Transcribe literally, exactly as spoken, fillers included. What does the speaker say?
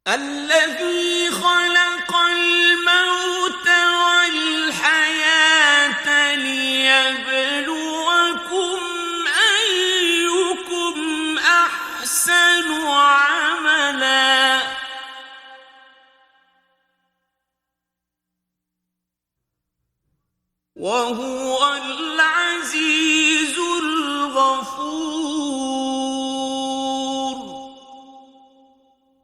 الذي خلق الموت والحياة ليبلوكم أيكم أحسن عملا وهو العزيز الغفور.